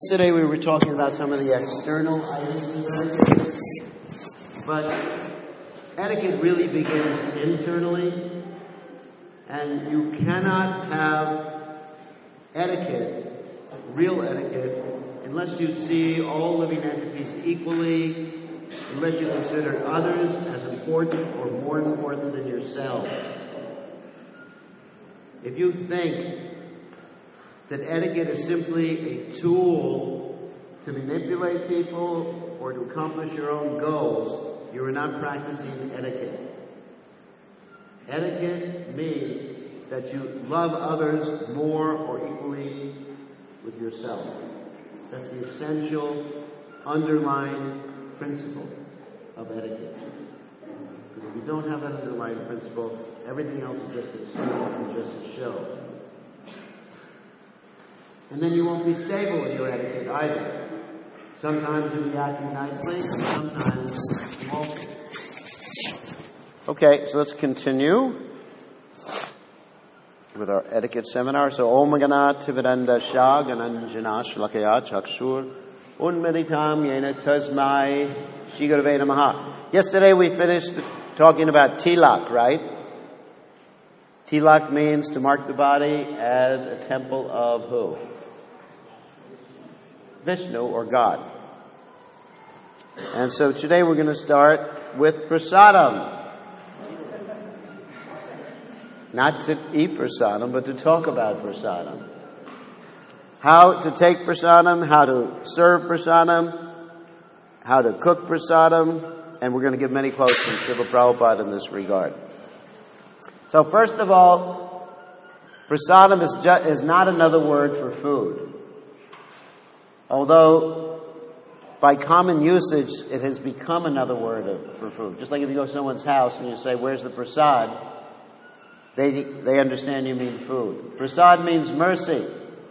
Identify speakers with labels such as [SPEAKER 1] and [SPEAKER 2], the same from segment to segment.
[SPEAKER 1] Yesterday we were talking about some of the external items of etiquette, but etiquette really begins internally, and you cannot have etiquette, real etiquette, unless you see all living entities equally, unless you consider others as important or more important than yourself. If you think that etiquette is simply a tool to manipulate people or to accomplish your own goals, you are not practicing etiquette. Etiquette means that you love others more or equally with yourself. That's the essential underlying principle of etiquette. Because if you don't have that underlying principle, everything else is just external and just a show. And then you won't be stable with your etiquette either. Sometimes you'll be acting nicely, and sometimes you won't be. Okay, so let's continue with our etiquette seminar. So, Om Gana Tividanda Shah Gananjana Shlakaya Chakshur Unmeditam Yena Tasmai Shigurave Namaha. Yesterday we finished talking about tilak, right? Tilak means to mark the body as a temple of who? Vishnu, or God. And so today we're going to start with prasadam. Not to eat prasadam, but to talk about prasadam. How to take prasadam, how to serve prasadam, how to cook prasadam, and we're going to give many quotes from Srila Prabhupada in this regard. So first of all, prasadam is not another word for food. Although, by common usage, it has become another word for food. Just like if you go to someone's house and you say, "Where's the prasad?" They understand you mean food. Prasad means mercy.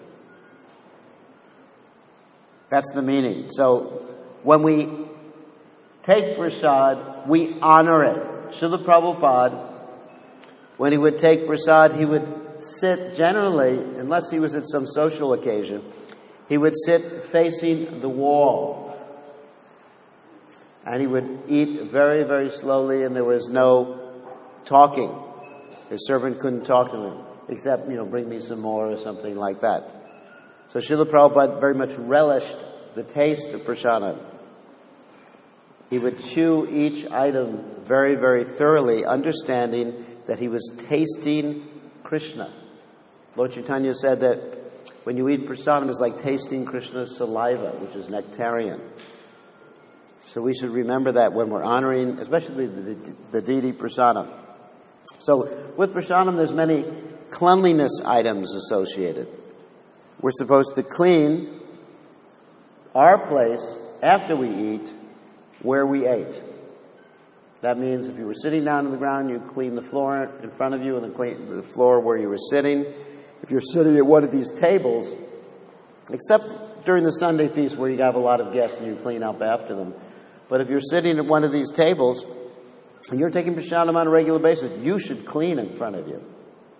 [SPEAKER 1] That's the meaning. So, when we take prasad, we honor it. Srila Prabhupada, when he would take prasad, he would sit generally, unless he was at some social occasion, he would sit facing the wall. And he would eat very, very slowly, and there was no talking. His servant couldn't talk to him, except, bring me some more or something like that. So Srila Prabhupada very much relished the taste of prasadam. He would chew each item very, very thoroughly, understanding that he was tasting Krishna. Lord Chaitanya said that when you eat prasadam, it's like tasting Krishna's saliva, which is nectarian. So we should remember that when we're honoring, especially the deity prasadam. So with prasadam, there's many cleanliness items associated. We're supposed to clean our place after we eat where we ate. That means if you were sitting down on the ground, you clean the floor in front of you and clean the floor where you were sitting. If you're sitting at one of these tables, except during the Sunday feast where you have a lot of guests and you clean up after them, but if you're sitting at one of these tables and you're taking prasadam on a regular basis, you should clean in front of you.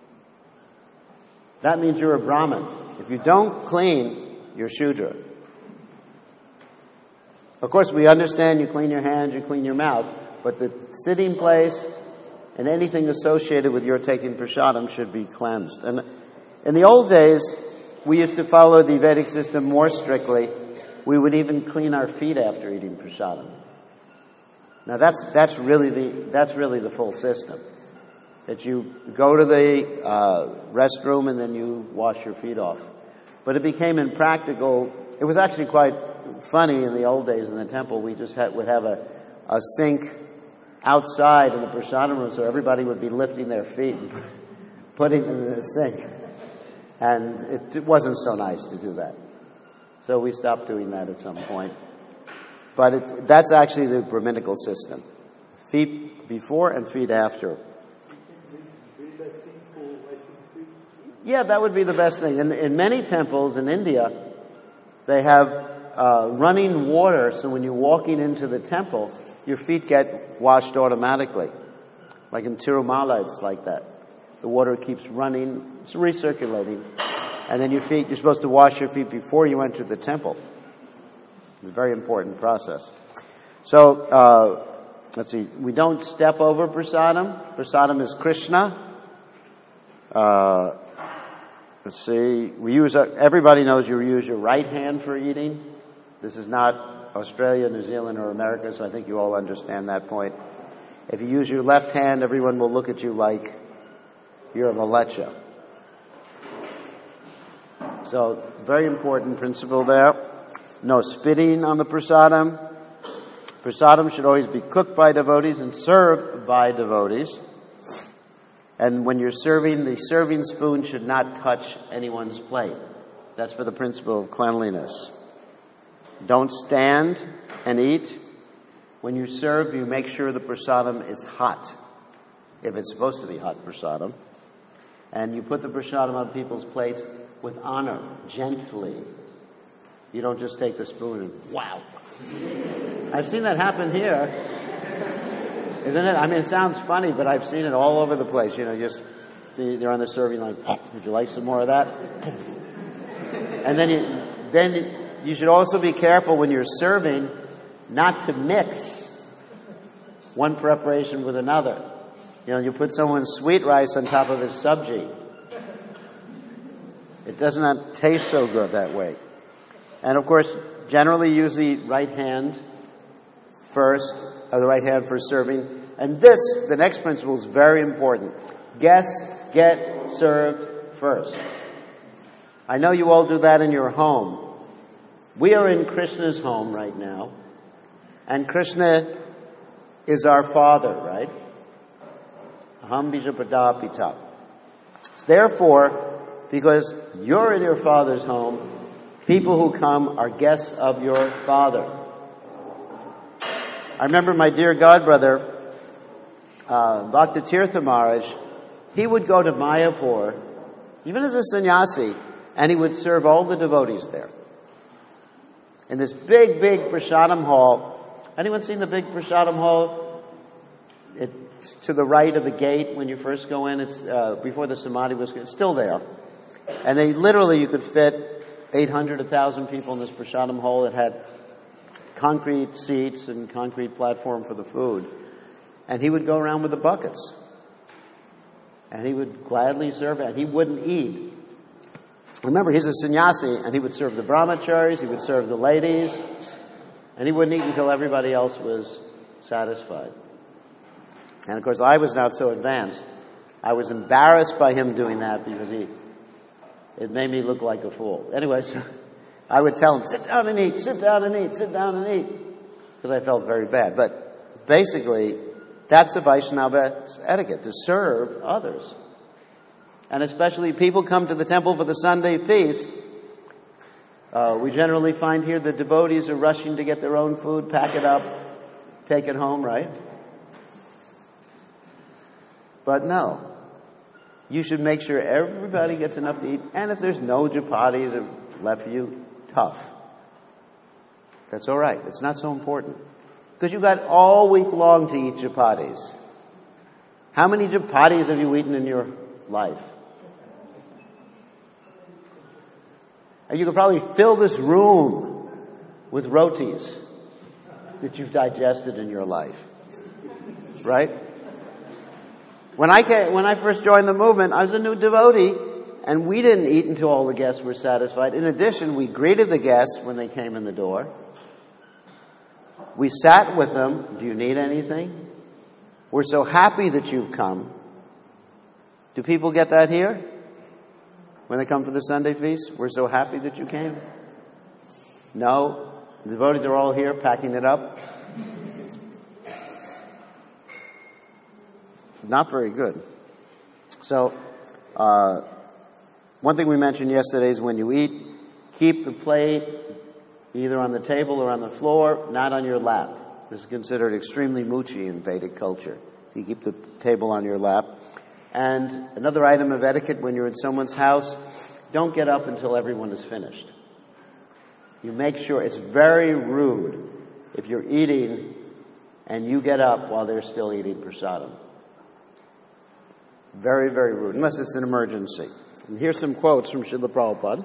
[SPEAKER 1] That means you're a Brahmin. If you don't clean, you're Shudra. Of course, we understand you clean your hands, you clean your mouth, but the sitting place and anything associated with your taking prasadam should be cleansed. And in the old days, we used to follow the Vedic system more strictly. We would even clean our feet after eating prasadam. Now that's really the full system. That you go to the restroom and then you wash your feet off. But it became impractical. It was actually quite funny in the old days in the temple. We just would have a sink outside in the prasadam room, so everybody would be lifting their feet and putting them in the sink. And it wasn't so nice to do that. So we stopped doing that at some point. But that's actually the Brahminical system. Feet before and feet after. Yeah, that would be the best thing. In many temples in India, they have running water, so when you're walking into the temple, your feet get washed automatically. Like in Tirumala, it's like that. The water keeps running, it's recirculating, And then your feet, you're supposed to wash your feet before you enter the temple. It's a very important process. So, let's see, we don't step over prasadam. Prasadam is Krishna. Let's see, everybody knows you use your right hand for eating. This is not Australia, New Zealand, or America, so I think you all understand that point. If you use your left hand, everyone will look at you like you're a malecha. So, very important principle there. No spitting on the prasadam. Prasadam should always be cooked by devotees and served by devotees. And when you're serving, the serving spoon should not touch anyone's plate. That's for the principle of cleanliness. Don't stand and eat. When you serve, you make sure the prasadam is hot, if it's supposed to be hot prasadam. And you put the prasadam on people's plates with honor, gently. You don't just take the spoon and wow. I've seen that happen here. Isn't it? I mean, it sounds funny, but I've seen it all over the place. You know, just see, they're on the serving line. Would you like some more of that? And then you should also be careful when you're serving not to mix one preparation with another. You know, you put someone's sweet rice on top of his sabji. It does not taste so good that way. And of course, generally use the right hand first, or the right hand for serving. And the next principle is very important. Guests get served first. I know you all do that in your home. We are in Krishna's home right now. And Krishna is our father, right? Aham bijapada pita. Therefore, because you're in your father's home, people who come are guests of your father. I remember my dear godbrother, Bhakta Tirtha Maharaj, he would go to Mayapur, even as a sannyasi, and he would serve all the devotees there. In this big prasadam hall. Anyone seen the big prasadam hall? It's to the right of the gate when you first go in. It's before the samadhi was. It's still there. And you could fit 800, 1,000 people in this prasadam hall. It had concrete seats and concrete platform for the food. And he would go around with the buckets. And he would gladly serve it. And he wouldn't eat. Remember, he's a sannyasi, and he would serve the brahmacharis, he would serve the ladies, and he wouldn't eat until everybody else was satisfied. And of course, I was not so advanced. I was embarrassed by him doing that because it made me look like a fool. Anyway, so I would tell him, sit down and eat, sit down and eat, sit down and eat, because I felt very bad. But basically, that's the Vaishnava etiquette, to serve others. And especially people come to the temple for the Sunday feast. We generally find here the devotees are rushing to get their own food, pack it up, take it home, right? But no. You should make sure everybody gets enough to eat. And if there's no chapatis left for you, tough. That's all right. It's not so important. Because you've got all week long to eat chapatis. How many chapatis have you eaten in your life? And you could probably fill this room with rotis that you've digested in your life. Right? When I first joined the movement, I was a new devotee, and we didn't eat until all the guests were satisfied. In addition, we greeted the guests when they came in the door. We sat with them. Do you need anything? We're so happy that you've come. Do people get that here? When they come for the Sunday feast, we're so happy that you came. No, the devotees are all here packing it up. Not very good. So, one thing we mentioned yesterday is when you eat, keep the plate either on the table or on the floor, not on your lap. This is considered extremely muchi in Vedic culture. You keep the table on your lap. And another item of etiquette when you're in someone's house, don't get up until everyone is finished. You make sure, it's very rude if you're eating and you get up while they're still eating prasadam. Very, very rude, unless it's an emergency. And here's some quotes from Srila Prabhupada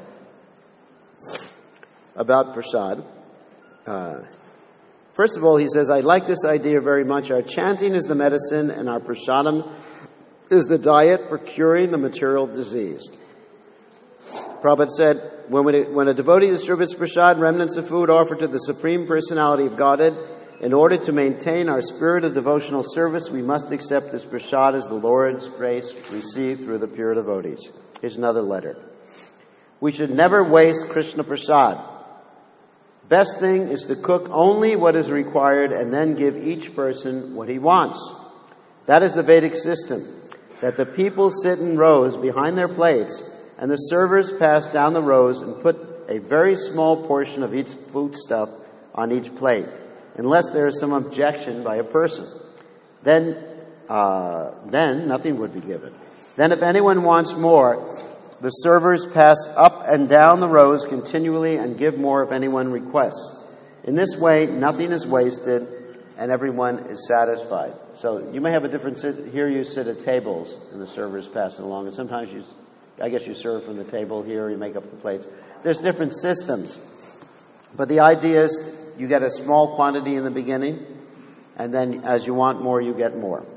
[SPEAKER 1] about prasad. First of all, he says, I like this idea very much. Our chanting is the medicine and our prasadam is the diet for curing the material disease. Prabhupada said, when a devotee distributes prasad, remnants of food offered to the Supreme Personality of Godhead, in order to maintain our spirit of devotional service, we must accept this prasad as the Lord's grace received through the pure devotees. Here's another letter. We should never waste Krishna prasad. Best thing is to cook only what is required and then give each person what he wants. That is the Vedic system, that the people sit in rows behind their plates and the servers pass down the rows and put a very small portion of each foodstuff on each plate, unless there is some objection by a person. Then nothing would be given. Then if anyone wants more, the servers pass up and down the rows continually and give more if anyone requests. In this way, nothing is wasted and everyone is satisfied. So you may have a different here you sit at tables and the servers pass it along, and sometimes you serve from the table here, you make up the plates. There's different systems. But the idea is you get a small quantity in the beginning, and then as you want more, you get more.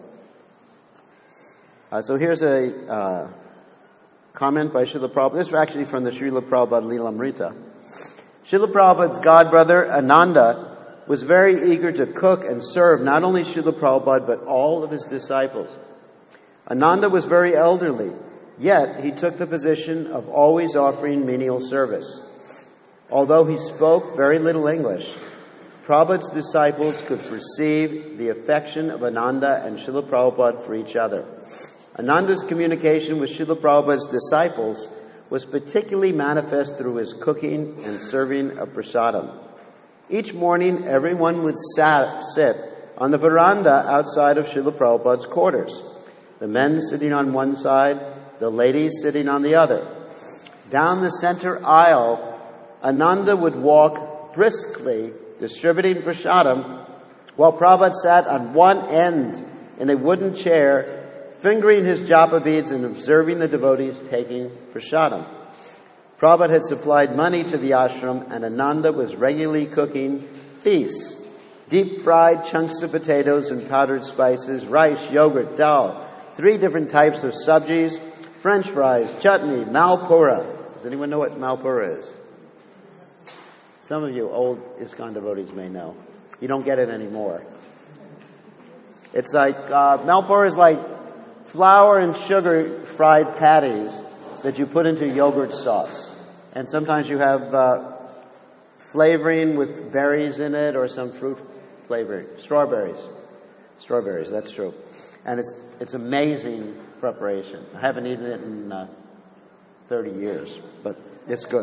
[SPEAKER 1] So here's a comment by Srila Prabhupada. This is actually from the Srila Prabhupada Lilamrita. Srila Prabhupada's godbrother, Ananda, was very eager to cook and serve not only Srila Prabhupada, but all of his disciples. Ananda was very elderly, yet he took the position of always offering menial service. Although he spoke very little English, Prabhupada's disciples could perceive the affection of Ananda and Srila Prabhupada for each other. Ananda's communication with Srila Prabhupada's disciples was particularly manifest through his cooking and serving of prasadam. Each morning, everyone would sit on the veranda outside of Srila Prabhupada's quarters. The men sitting on one side, the ladies sitting on the other. Down the center aisle, Ananda would walk briskly, distributing prasadam, while Prabhupada sat on one end in a wooden chair, fingering his japa beads and observing the devotees taking prasadam. Prabhupada had supplied money to the ashram, and Ananda was regularly cooking feasts, deep-fried chunks of potatoes and powdered spices, rice, yogurt, dal, 3 different types of sabjis, French fries, chutney, malpura. Does anyone know what malpura is? Some of you old ISKCON devotees may know. You don't get it anymore. It's like, malpura is like flour and sugar fried patties that you put into yogurt sauce. And sometimes you have flavoring with berries in it or some fruit flavoring. Strawberries, that's true. And it's amazing preparation. I haven't eaten it in 30 years, but it's good.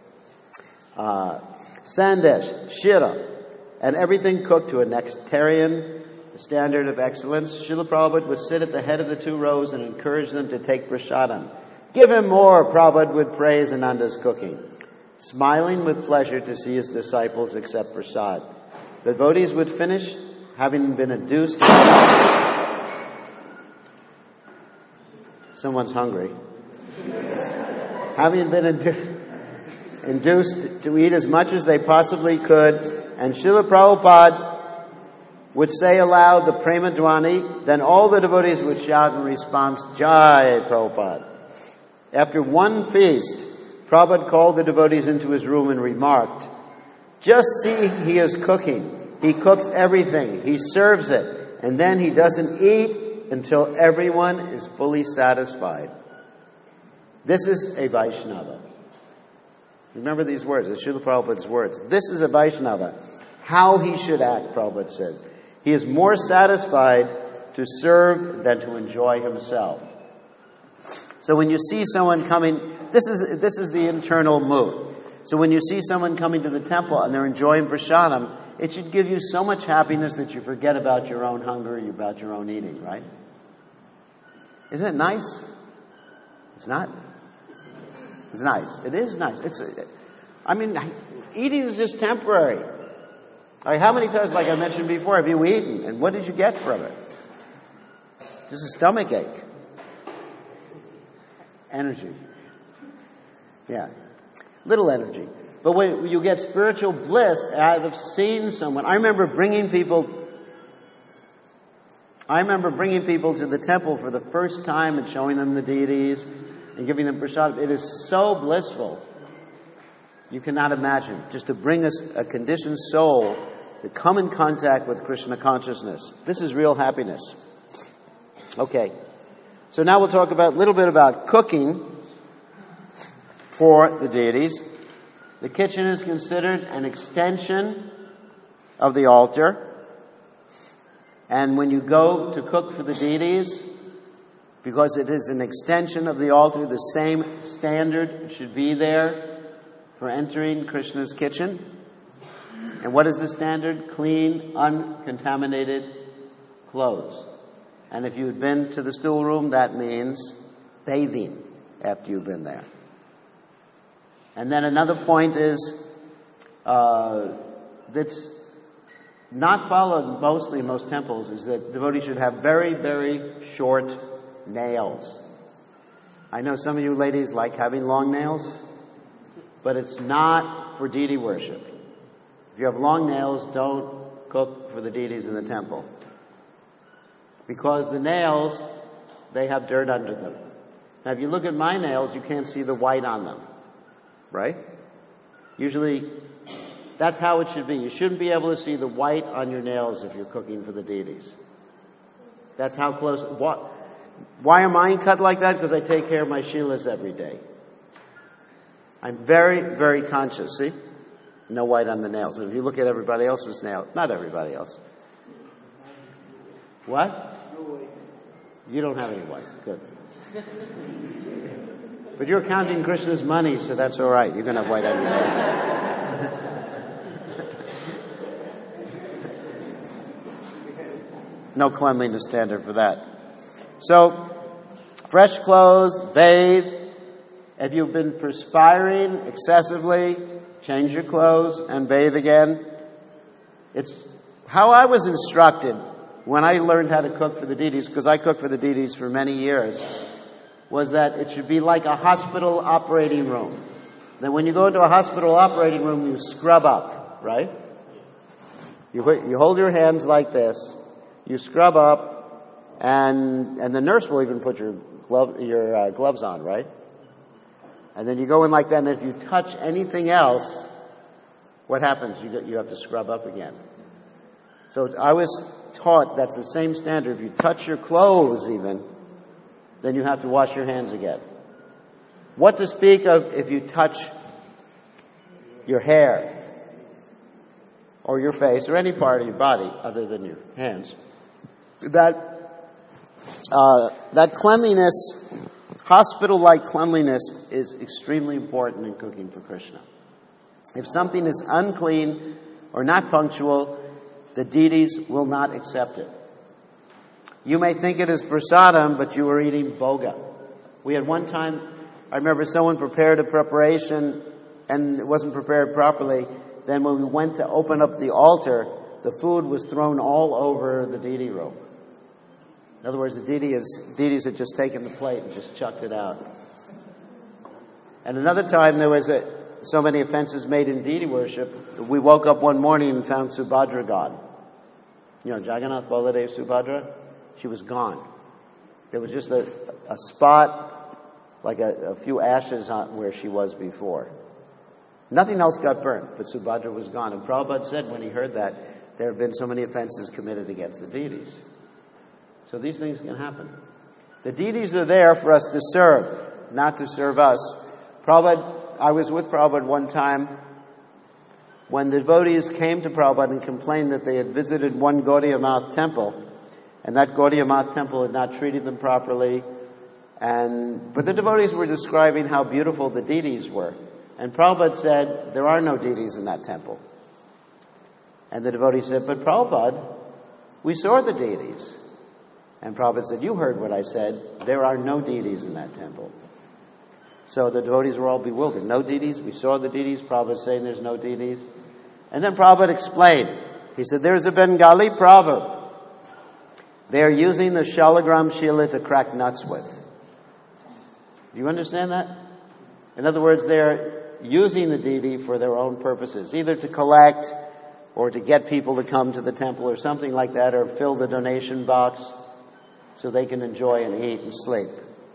[SPEAKER 1] Sandesh, shira, and everything cooked to a nectarian standard of excellence. Srila Prabhupada would sit at the head of the 2 rows and encourage them to take prasadam. Give him more, Prabhupada would praise Ananda's cooking, smiling with pleasure to see his disciples accept prasad. The devotees would finish, having been induced. Someone's hungry. Having been induced to eat as much as they possibly could, and Srila Prabhupada would say aloud the Prema Dwani, then all the devotees would shout in response, Jai Prabhupada. After one feast, Prabhupada called the devotees into his room and remarked, just see he is cooking. He cooks everything. He serves it. And then he doesn't eat until everyone is fully satisfied. This is a Vaishnava. Remember these words, it's Srila Prabhupada's words. This is a Vaishnava. How he should act, Prabhupada said. He is more satisfied to serve than to enjoy himself. So when you see someone coming, this is the internal mood. So when you see someone coming to the temple and they're enjoying prasadam, it should give you so much happiness that you forget about your own hunger, about your own eating, right? Isn't it nice? It's not? It's nice. It is nice. Eating is just temporary. How many times, like I mentioned before, have you eaten? And what did you get from it? Just a stomach ache. Energy. Yeah. Little energy. But when you get spiritual bliss out of seeing someone, I remember bringing people to the temple for the first time and showing them the deities and giving them prasad. It is so blissful. You cannot imagine. Just to bring us a conditioned soul to come in contact with Krishna consciousness. This is real happiness. Okay. So now we'll talk a little bit about cooking for the deities. The kitchen is considered an extension of the altar. And when you go to cook for the deities, because it is an extension of the altar, the same standard should be there for entering Krishna's kitchen. And what is the standard? Clean, uncontaminated clothes. And if you've been to the stool room, that means bathing after you've been there. And then another point is that's not followed mostly in most temples is that devotees should have very, very short nails. I know some of you ladies like having long nails, but it's not for deity worship. If you have long nails, don't cook for the deities in the temple. Because the nails, they have dirt under them. Now if you look at my nails, you can't see the white on them. Right? Usually, that's how it should be. You shouldn't be able to see the white on your nails if you're cooking for the deities. That's how close. Why are mine cut like that? Because I take care of my Sheilas every day. I'm very, very conscious. See? No white on the nails. And if you look at everybody else's nails, not everybody else. What? You don't have any white. Good. But you're counting Krishna's money, so that's all right. You're going to have white on your nails. No cleanliness standard for that. So, fresh clothes, bathe. If you've been perspiring excessively, change your clothes and bathe again. It's how I was instructed when I learned how to cook for the deities, because I cooked for the deities for many years, was that it should be like a hospital operating room. Then when you go into a hospital operating room, you scrub up, right? You hold your hands like this, you scrub up, and the nurse will even put your gloves on, right? And then you go in like that, and if you touch anything else, what happens? You have to scrub up again. So I was taught that's the same standard. If you touch your clothes even, then you have to wash your hands again. What to speak of if you touch your hair or your face or any part of your body other than your hands? That cleanliness, hospital-like cleanliness, is extremely important in cooking for Krishna. If something is unclean or not punctual, the deities will not accept it. You may think it is prasadam, but you are eating boga. We had one time, I remember someone prepared a preparation and it wasn't prepared properly. Then when we went to open up the altar, the food was thrown all over the deity room. In other words, the deities had just taken the plate and just chucked it out. And another time there was so many offenses made in deity worship, we woke up one morning and found Subhadra gone. You know, Jagannath Baladev Subhadra? She was gone. There was just a spot, like a few ashes on where she was before. Nothing else got burnt, but Subhadra was gone. And Prabhupada said when he heard that, there have been so many offenses committed against the deities. So these things can happen. The deities are there for us to serve, not to serve us. I was with Prabhupada one time when the devotees came to Prabhupada and complained that they had visited one Gaudiya Math temple, and that Gaudiya Math temple had not treated them properly. But the devotees were describing how beautiful the deities were. And Prabhupada said, there are no deities in that temple. And the devotee said, but Prabhupada, we saw the deities. And Prabhupada said, you heard what I said. There are no deities in that temple. So the devotees were all bewildered. No deities? We saw the deities. Prabhupada saying there's no deities. And then Prabhupada explained. He said, there's a Bengali proverb. They're using the Shalagram Shila to crack nuts with. Do you understand that? In other words, they're using the deity for their own purposes, either to collect or to get people to come to the temple or something like that, or fill the donation box so they can enjoy and eat and sleep.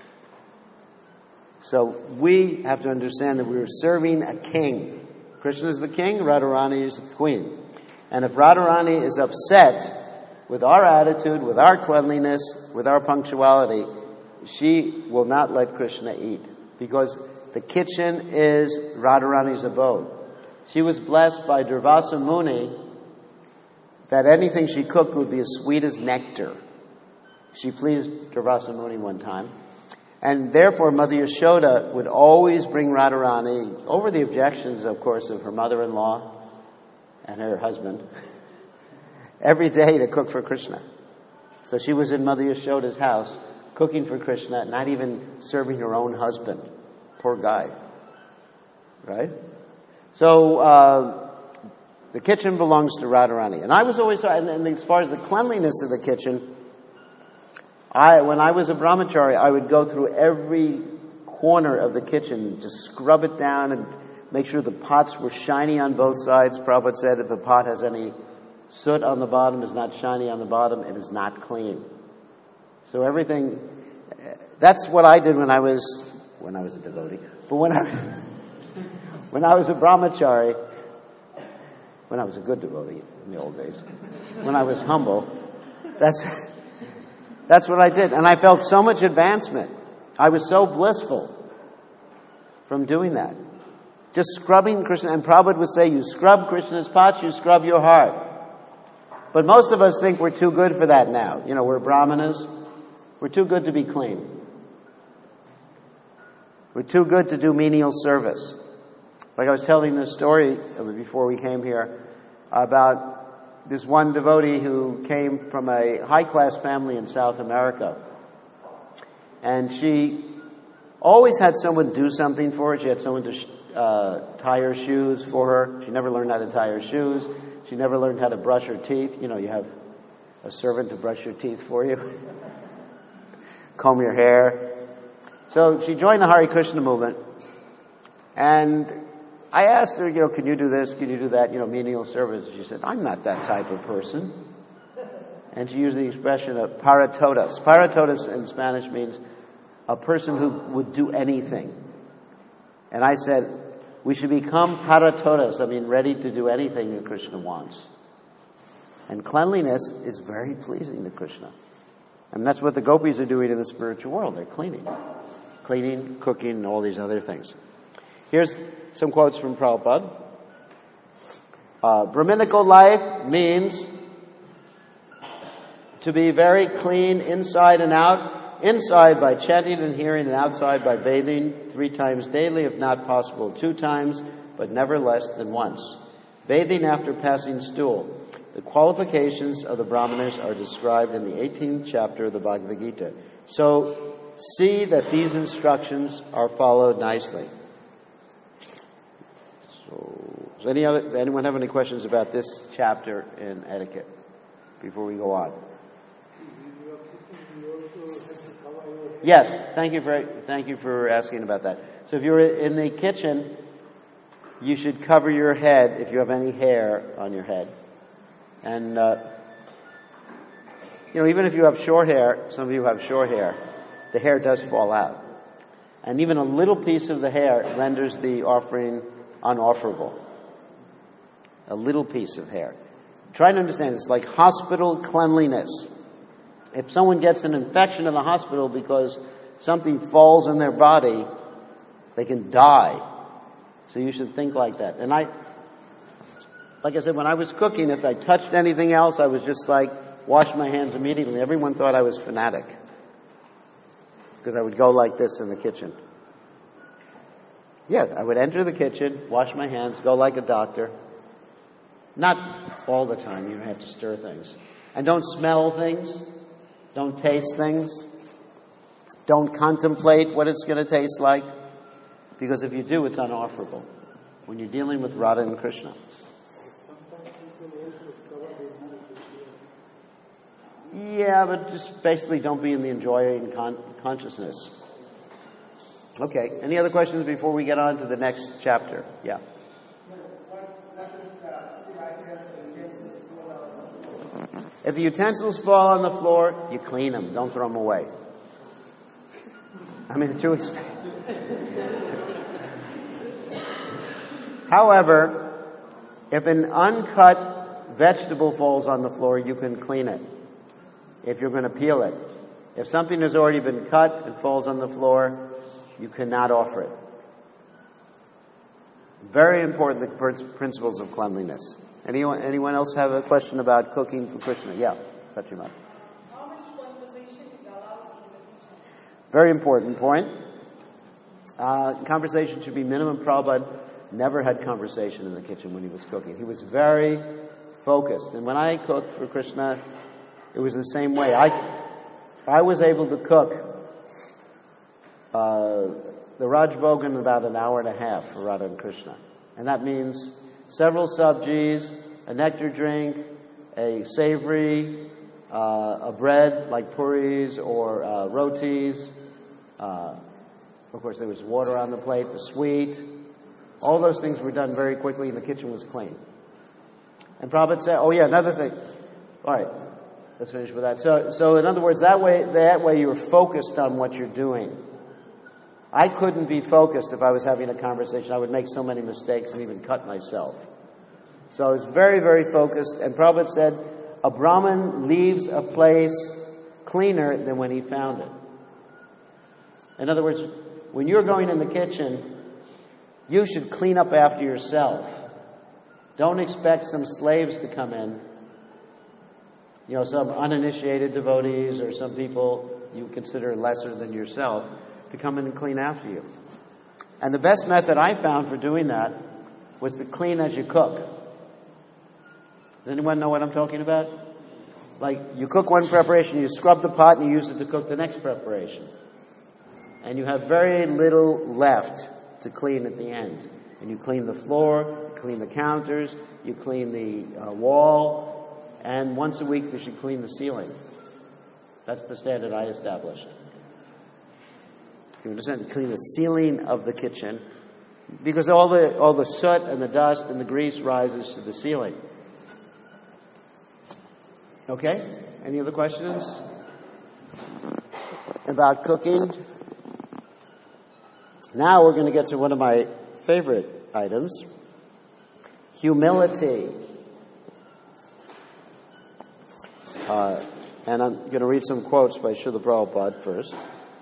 [SPEAKER 1] So we have to understand that we're serving a king. Krishna is the king, Radharani is the queen. And if Radharani is upset with our attitude, with our cleanliness, with our punctuality, she will not let Krishna eat, because the kitchen is Radharani's abode. She was blessed by Durvasa Muni that anything she cooked would be as sweet as nectar. She pleased Durvasa Muni one time. And therefore, Mother Yashoda would always bring Radharani, over the objections, of course, of her mother-in-law and her husband, every day to cook for Krishna. So she was in Mother Yashoda's house, cooking for Krishna, not even serving her own husband. Poor guy. Right? So, the kitchen belongs to Radharani. And I was always, and as far as the cleanliness of the kitchen, when I was a brahmachari, I would go through every corner of the kitchen, just scrub it down and make sure the pots were shiny on both sides. Prabhupada said if a pot has any soot on the bottom, is not shiny on the bottom, it is not clean. So everything, that's what I did when I was a devotee. But when I was a brahmachari, when I was a good devotee in the old days, when I was humble, that's what I did. And I felt so much advancement. I was so blissful from doing that. Just scrubbing Krishna. And Prabhupada would say, you scrub Krishna's pots, you scrub your heart. But most of us think we're too good for that now. You know, we're brahmanas. We're too good to be clean. We're too good to do menial service. Like I was telling this story before we came here about this one devotee who came from a high-class family in South America. And she always had someone do something for her. She had someone to tie her shoes for her. She never learned how to tie her shoes. She never learned how to brush her teeth. You know, you have a servant to brush your teeth for you. Comb your hair. So she joined the Hare Krishna movement. And I asked her, can you do this? Can you do that? Menial service. She said, I'm not that type of person. And she used the expression of para todos. Para todos in Spanish means a person who would do anything. And I said, we should become para todos. Ready to do anything that Krishna wants. And cleanliness is very pleasing to Krishna. And that's what the gopis are doing in the spiritual world. They're cleaning. Cleaning, cooking, and all these other things. Here's some quotes from Prabhupada. Brahminical life means to be very clean inside and out. Inside by chanting and hearing, and outside by bathing 3 times daily, if not possible 2 times, but never less than once. Bathing after passing stool. The qualifications of the Brahmanas are described in the 18th chapter of the Bhagavad Gita. So see that these instructions are followed nicely. Does anyone have any questions about this chapter in etiquette before we go on? Yes, thank you for asking about that. So if you're in the kitchen, you should cover your head if you have any hair on your head. And even if you have short hair, some of you have short hair, the hair does fall out. And even a little piece of the hair renders the offering unofferable. A little piece of hair. Try to understand, it's like hospital cleanliness. If someone gets an infection in the hospital because something falls in their body, they can die. So you should think like that. And like I said, when I was cooking, if I touched anything else, I was just wash my hands immediately. Everyone thought I was fanatic. Because I would go like this in the kitchen. Yeah, I would enter the kitchen, wash my hands, go like a doctor. Not all the time, you have to stir things. And don't smell things. Don't taste things. Don't contemplate what it's going to taste like. Because if you do, it's unofferable. When you're dealing with Radha and Krishna. Yeah, but just basically don't be in the enjoying consciousness. Okay. Any other questions before we get on to the next chapter? Yeah. If the utensils fall on the floor, you clean them. Don't throw them away. I mean, the Jewish. However, if an uncut vegetable falls on the floor, you can clean it. If you're going to peel it. If something has already been cut and falls on the floor, you cannot offer it. Very important, the principles of cleanliness. Anyone else have a question about cooking for Krishna? Yeah, Satyamata.
[SPEAKER 2] How much conversation is allowed in the kitchen?
[SPEAKER 1] Very important point. Conversation should be minimum. Prabhupada never had conversation in the kitchen when he was cooking. He was very focused. And when I cooked for Krishna, it was the same way. I was able to cook the Raj Bhogan in about an hour and a half for Radha and Krishna. And that means several sabjis, a nectar drink, a savory, a bread like puris or rotis. Of course, there was water on the plate, the sweet. All those things were done very quickly, and the kitchen was clean. And Prabhupada said, oh yeah, another thing. All right, let's finish with that. So in other words, that way you're focused on what you're doing. I couldn't be focused if I was having a conversation. I would make so many mistakes and even cut myself. So I was very, very focused. And Prabhupada said, a Brahmin leaves a place cleaner than when he found it. In other words, when you're going in the kitchen, you should clean up after yourself. Don't expect some slaves to come in. You know, some uninitiated devotees or some people you consider lesser than yourself to come in and clean after you. And the best method I found for doing that was to clean as you cook. Does anyone know what I'm talking about? Like, you cook one preparation, you scrub the pot and you use it to cook the next preparation. And you have very little left to clean at the end. And you clean the floor, you clean the counters, you clean the wall, and once a week you should clean the ceiling. That's the standard I established. You understand? Clean the ceiling of the kitchen, because all the soot and the dust and the grease rises to the ceiling. Okay? Any other questions about cooking? Now we're going to get to one of my favorite items. Humility. And I'm going to read some quotes by Srila Prabhupada first.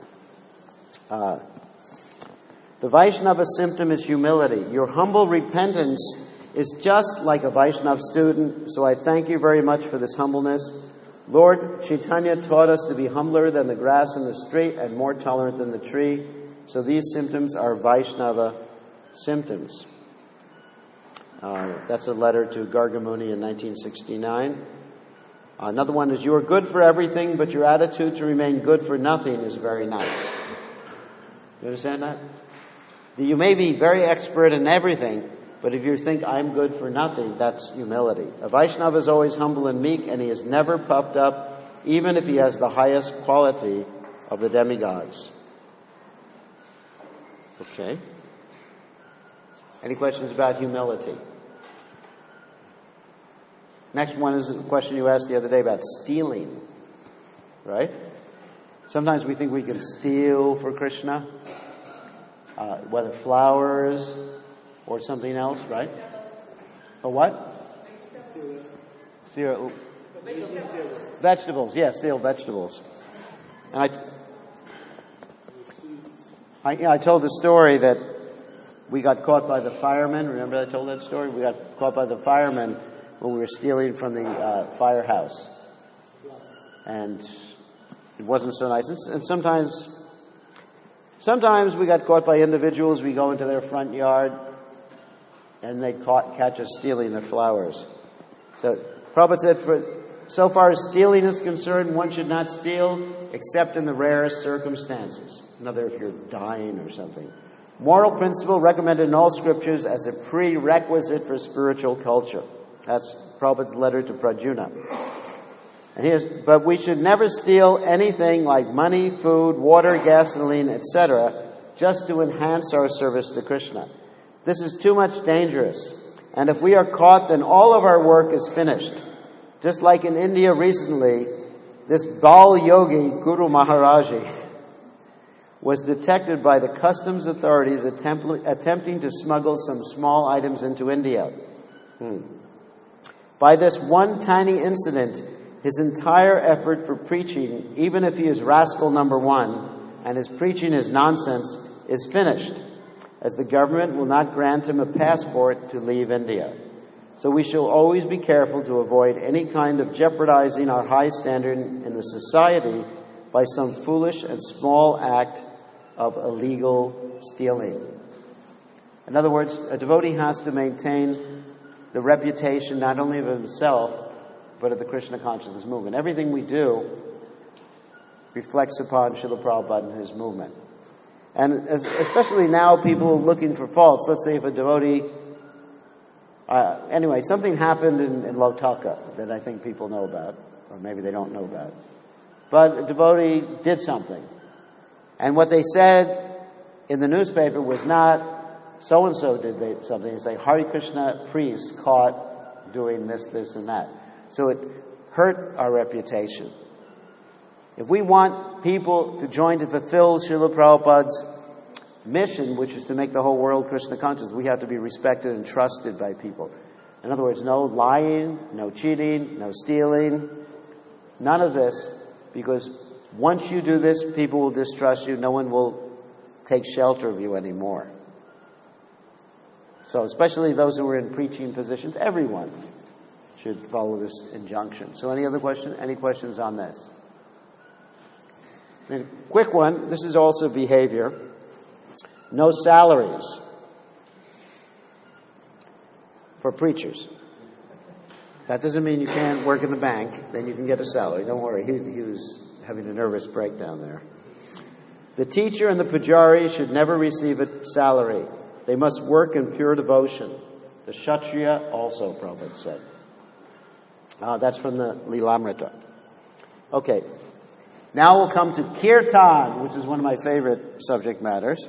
[SPEAKER 1] The Vaishnava symptom is humility. Your humble repentance is just like a Vaishnava student, so I thank you very much for this humbleness. Lord Chaitanya taught us to be humbler than the grass in the street and more tolerant than the tree. So these symptoms are Vaishnava symptoms. That's a letter to Gargamuni in 1969. Another one is, you are good for everything, but your attitude to remain good for nothing is very nice. You understand that? You may be very expert in everything, but if you think I'm good for nothing, that's humility. A Vaishnava is always humble and meek, and he is never puffed up, even if he has the highest quality of the demigods. Okay. Any questions about humility? Next one is a question you asked the other day about stealing. Right? Sometimes we think we can steal for Krishna, whether flowers or something else, right? Or what? Steal vegetables. Yes, steal vegetables. And I told the story that we got caught by the firemen. Remember I told that story? We got caught by the firemen when we were stealing from the firehouse. And it wasn't so nice. And sometimes we got caught by individuals. We go into their front yard and they catch us stealing their flowers. So Prabhupada said, so far as stealing is concerned, one should not steal except in the rarest circumstances. Another, if you're dying or something. Moral principle recommended in all scriptures as a prerequisite for spiritual culture. That's Prabhupada's letter to Prajuna. But we should never steal anything like money, food, water, gasoline, etc., just to enhance our service to Krishna. This is too much dangerous. And if we are caught, then all of our work is finished. Just like in India recently, this Bal Yogi, Guru Maharaji, was detected by the customs authorities attempting to smuggle some small items into India. By this one tiny incident, his entire effort for preaching, even if he is rascal number one, and his preaching is nonsense, is finished, as the government will not grant him a passport to leave India. So we shall always be careful to avoid any kind of jeopardizing our high standard in the society by some foolish and small act of illegal stealing. In other words, a devotee has to maintain the reputation not only of himself, but of the Krishna consciousness movement. Everything we do reflects upon Srila Prabhupada and his movement. And especially now, people are looking for faults. Let's say if a devotee... anyway, something happened in Lotaka that I think people know about, or maybe they don't know about. But a devotee did something. And what they said in the newspaper was not, so-and-so did something. It's like, Hare Krishna priest caught doing this, this, and that. So it hurt our reputation. If we want people to join to fulfill Srila Prabhupada's mission, which is to make the whole world Krishna conscious, we have to be respected and trusted by people. In other words, no lying, no cheating, no stealing, none of this, because once you do this, people will distrust you. No one will take shelter of you anymore. So especially those who are in preaching positions, everyone should follow this injunction. So any other question? Any questions on this? And quick one, this is also behavior. No salaries for preachers. That doesn't mean you can't work in the bank, then you can get a salary. Don't worry, he was having a nervous breakdown there. The teacher and the pujari should never receive a salary. They must work in pure devotion. The Kshatriya also, Prabhupada said. That's from the Lilamrita. Okay. Now we'll come to Kirtan, which is one of my favorite subject matters.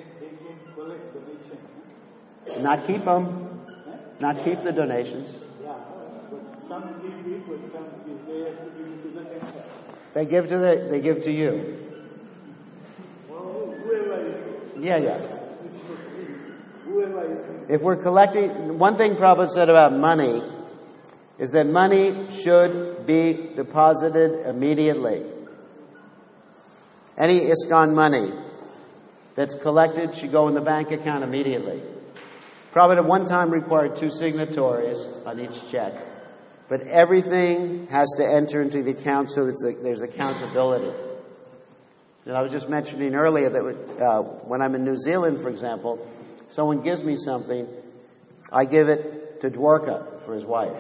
[SPEAKER 1] Not keep them. Not keep the donations.
[SPEAKER 3] Some give people, some give, they have to give to the temple.
[SPEAKER 1] They give to you.
[SPEAKER 3] Well, whoever is.
[SPEAKER 1] Yeah.
[SPEAKER 3] Whoever is.
[SPEAKER 1] If we're collecting, one thing Prabhupada said about money is that money should be deposited immediately. Any ISKCON money that's collected should go in the bank account immediately. Prabhupada at one time required 2 signatories on each check. But everything has to enter into the account so that there's accountability. And I was just mentioning earlier that when I'm in New Zealand, for example, someone gives me something, I give it to Dwarka for his wife.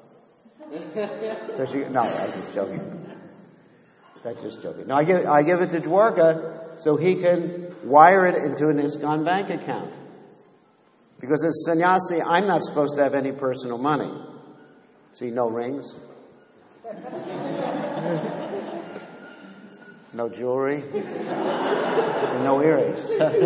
[SPEAKER 1] No, I'm just joking. That's just joking. No, I give it to Dwarka so he can wire it into an ISKCON bank account. Because as sannyasi, I'm not supposed to have any personal money. See, no rings. No jewelry. And no earrings.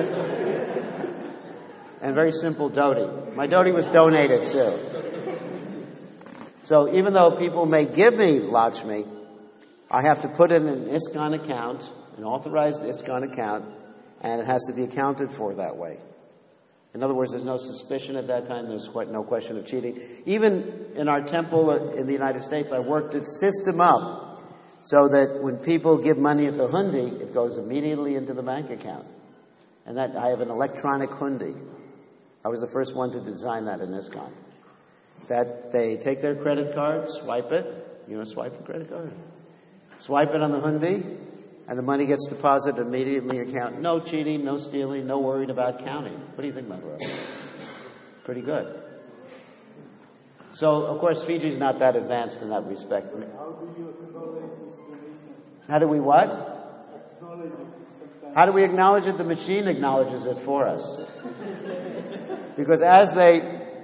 [SPEAKER 1] And very simple dhoti. My dhoti was donated too. So even though people may give me Lakshmi, I have to put it in an ISKCON account, an authorized ISKCON account, and it has to be accounted for that way. In other words, there's no suspicion at that time. There's no question of cheating. Even in our temple in the United States, I worked a system up so that when people give money at the hundi, it goes immediately into the bank account. And that I have an electronic hundi. I was the first one to design that in ISKCON. That they take their credit card, swipe it. You know, swipe a credit card. Swipe it on the hundi, and the money gets deposited immediately in the account. No cheating, no stealing, no worrying about counting. What do you think, my brother? Pretty good. So, of course, Fiji's not that advanced in that respect.
[SPEAKER 3] How do you acknowledge this donation?
[SPEAKER 1] How do we what?
[SPEAKER 3] Acknowledge it.
[SPEAKER 1] How do we acknowledge it? The machine acknowledges it for us. Because as they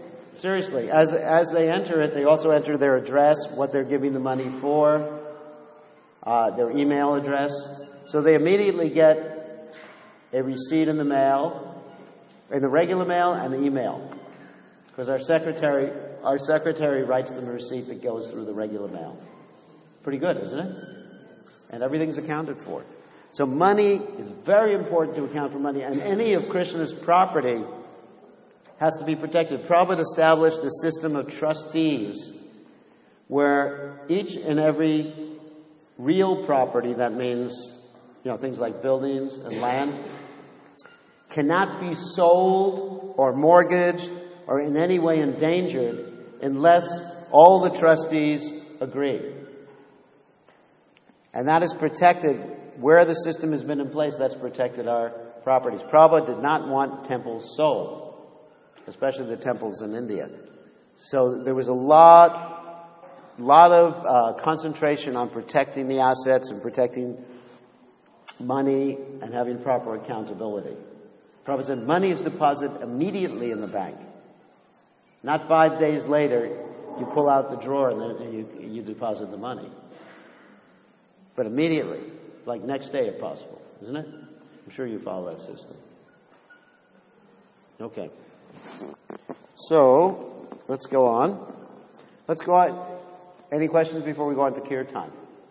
[SPEAKER 1] enter it, they also enter their address, what they're giving the money for, their email address. So they immediately get a receipt in the mail, in the regular mail and the email. Because our secretary writes them a receipt that goes through the regular mail. Pretty good, isn't it? And everything's accounted for. So money is very important to account for money, and any of Krishna's property has to be protected. Prabhupada established a system of trustees where each and every real property, that means, things like buildings and land, cannot be sold or mortgaged or in any way endangered unless all the trustees agree. And that is protected. Where the system has been in place, that's protected our properties. Prabhupada did not want temples sold, especially the temples in India. So there was a lot of concentration on protecting the assets and protecting money and having proper accountability. Prabhupada said money is deposited immediately in the bank. Not 5 days later, you pull out the drawer and then you deposit the money. But immediately, like next day if possible, isn't it? I'm sure you follow that system. Okay. So, let's go on. Any questions before we go on to Kirtan?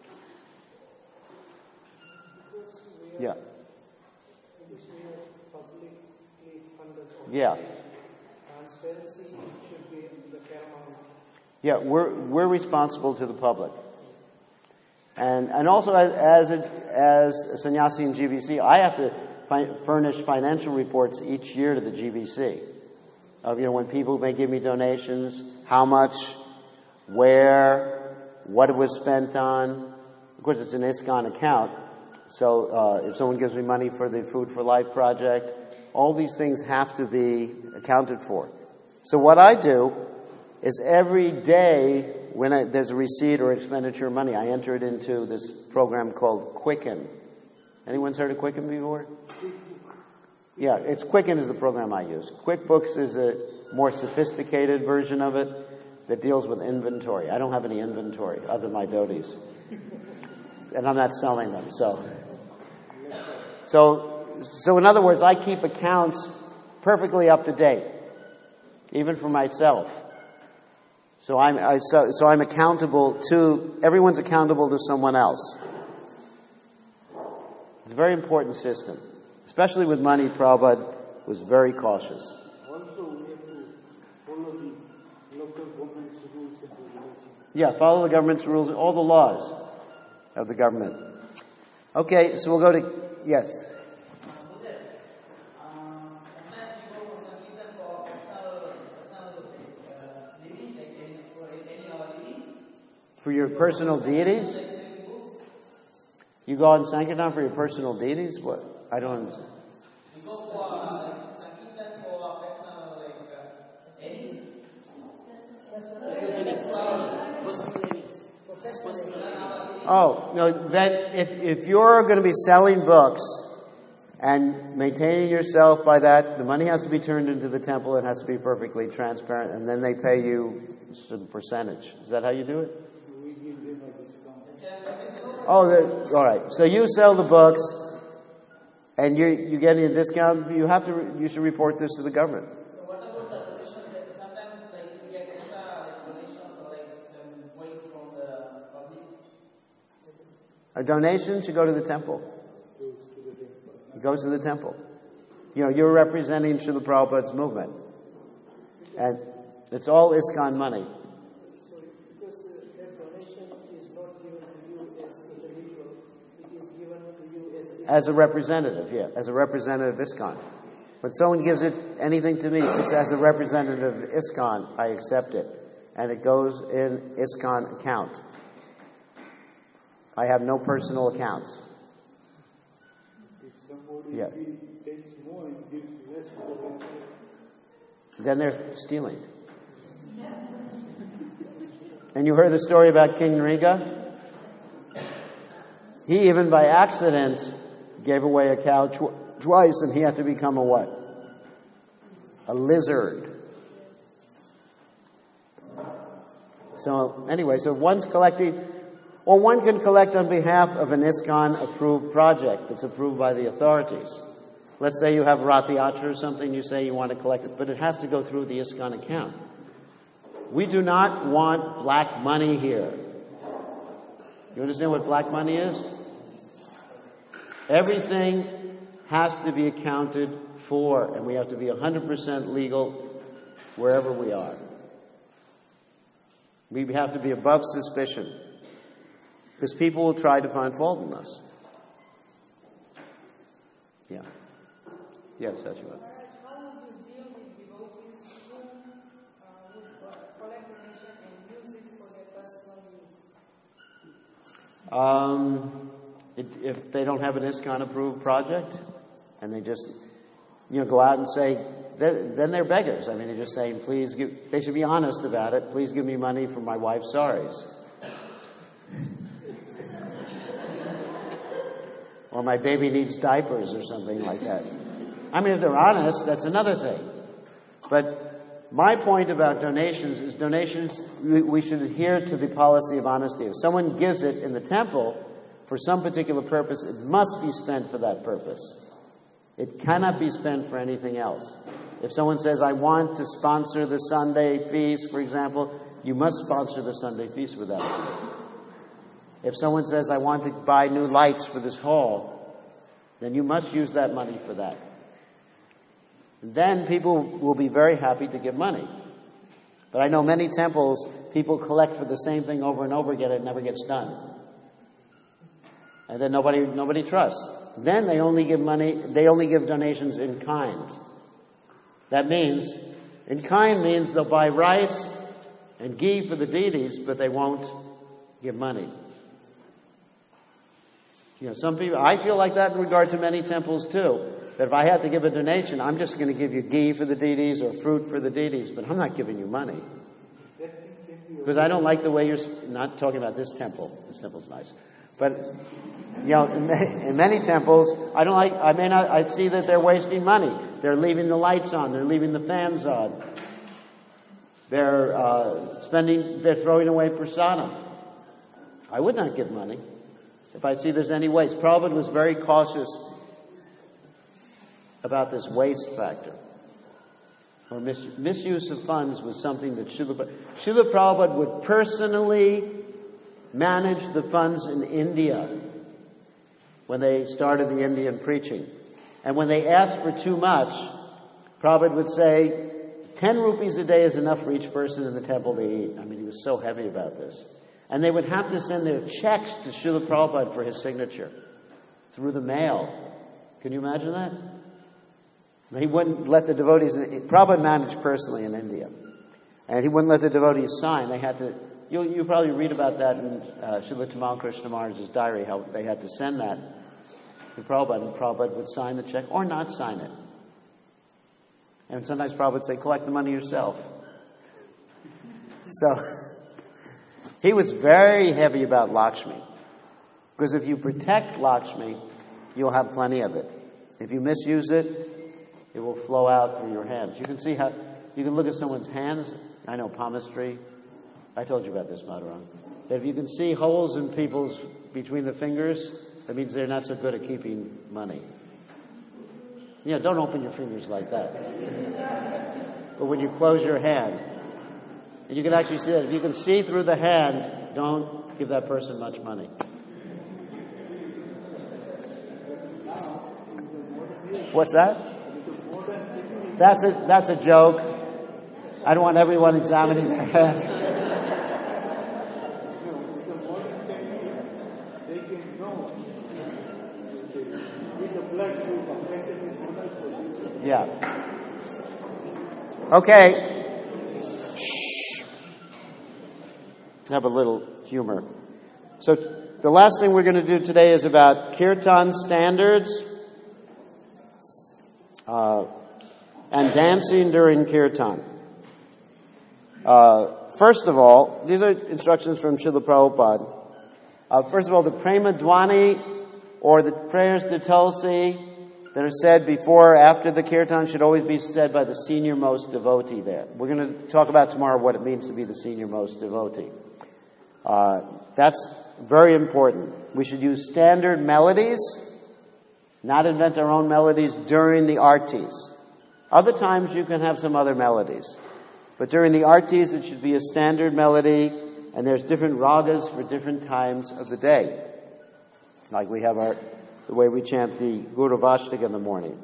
[SPEAKER 1] Yeah. Yeah.
[SPEAKER 3] Transparency should be the paramount.
[SPEAKER 1] Yeah, we're responsible to the public. And also as a sannyasi in GBC, I have to furnish financial reports each year to the GBC. Of, when people may give me donations, how much, where, what it was spent on. Of course, it's an ISKCON account. So if someone gives me money for the Food for Life project, all these things have to be accounted for. So what I do is every day when there's a receipt or expenditure of money, I enter it into this program called Quicken. Anyone's heard of Quicken before? Yeah, Quicken is the program I use. QuickBooks is a more sophisticated version of it that deals with inventory. I don't have any inventory other than my dhotis. And I'm not selling them, so in other words, I keep accounts perfectly up to date, even for myself. So I'm accountable to, everyone's accountable to someone else. It's a very important system. Especially with money, Prabhupada was very cautious.
[SPEAKER 3] Also, we have to follow the local government's rules and regulations.
[SPEAKER 1] Yeah, follow the government's rules, all the laws of the government. Okay, so we'll go to, yes. For your personal deities? You go out and Sankirtan for your personal deities? What? I don't understand. Oh, no, then if you're going to be selling books and maintaining yourself by that, the money has to be turned into the temple, it has to be perfectly transparent, and then they pay you a certain percentage. Is that how you do it? Oh, all right. So you sell the books, and you're getting a discount. You should report this to the government.
[SPEAKER 2] So what about the donation? Sometimes you get extra donations or some weight from the public.
[SPEAKER 1] A donation should go to the temple. It goes to the temple. You're representing Srila Prabhupada's movement, and it's all ISKCON money. As a representative, yeah, as a representative of ISKCON. When someone gives anything to me, it's as a representative of ISKCON, I accept it. And it goes in ISKCON account. I have no personal accounts.
[SPEAKER 3] If somebody takes more and gives less to the benefit,
[SPEAKER 1] then they're stealing. And you heard the story about King Nriga? He, even by accident, gave away a cow twice, and he had to become a what? A lizard. So anyway, so one's collecting, or one can collect on behalf of an ISKCON approved project that's approved by the authorities. Let's say you have Rath Yatra or something, you say you want to collect it, but it has to go through the ISKCON account. We do not want black money here. You understand what black money is? Everything has to be accounted for, and we have to be 100% legal wherever we are. We have to be above suspicion, because people will try to find fault in us. Yeah. Yes, that's right.
[SPEAKER 2] How would you deal with devotees who would collect donation and use it for their personal use?
[SPEAKER 1] If they don't have an ISKCON approved project, and they just, go out and say, then they're beggars. I mean, they're just saying, they should be honest about it. Please give me money for my wife's saris. Or my baby needs diapers or something like that. I mean, if they're honest, that's another thing. But my point about donations is we should adhere to the policy of honesty. If someone gives it in the temple for some particular purpose, it must be spent for that purpose. It cannot be spent for anything else. If someone says, I want to sponsor the Sunday feast, for example, you must sponsor the Sunday feast with that money. If someone says, I want to buy new lights for this hall, then you must use that money for that. Then people will be very happy to give money. But I know many temples, people collect for the same thing over and over again, and it never gets done. And then nobody trusts. Then they only give donations in kind. That means, in kind means they'll buy rice and ghee for the deities, but they won't give money. Some people, I feel like that in regard to many temples too. That if I had to give a donation, I'm just going to give you ghee for the deities or fruit for the deities, but I'm not giving you money. Because I don't like the way you're, not talking about this temple. This temple's nice. But, in many temples, I see that they're wasting money. They're leaving the lights on. They're leaving the fans on. They're throwing away prasadam. I would not give money if I see there's any waste. Prabhupada was very cautious about this waste factor. Or misuse of funds was something that Srila Prabhupada would personally manage the funds in India when they started the Indian preaching. And when they asked for too much, Prabhupada would say, 10 rupees a day is enough for each person in the temple to eat. I mean, he was so heavy about this. And they would have to send their checks to Srila Prabhupada for his signature through the mail. Can you imagine that? He wouldn't let the devotees, Prabhupada managed personally in India. And he wouldn't let the devotees sign. They had to, you probably read about that in Srila Tamal Krishna Maharaj's diary, how they had to send that to Prabhupada, and Prabhupada would sign the check or not sign it. And sometimes Prabhupada would say, collect the money yourself. So, he was very heavy about Lakshmi. Because if you protect Lakshmi, you'll have plenty of it. If you misuse it, it will flow out through your hands. You can see how, you can look at someone's hands. I know palmistry. I told you about this, Madhuran. That if you can see holes in people's, between the fingers, that means they're not so good at keeping money. Don't open your fingers like that. But when you close your hand, and you can actually see that. If you can see through the hand, don't give that person much money. What's that? That's a joke. I don't want everyone examining their hands. Yeah. Okay. Shh. Have a little humor. So the last thing we're going to do today is about kirtan standards and dancing during kirtan. First of all, these are instructions from Srila Prabhupada. First of all, the Prema Dwani or the prayers to Tulsi that are said before or after the kirtan should always be said by the senior most devotee there. We're going to talk about tomorrow what it means to be the senior most devotee. That's very important. We should use standard melodies Not invent our own melodies during the artis. Other times you can have some other melodies. But during the artis it should be a standard melody, and there's different ragas for different times of the day. Like we have the way we chant the Guru Vashtaka in the morning.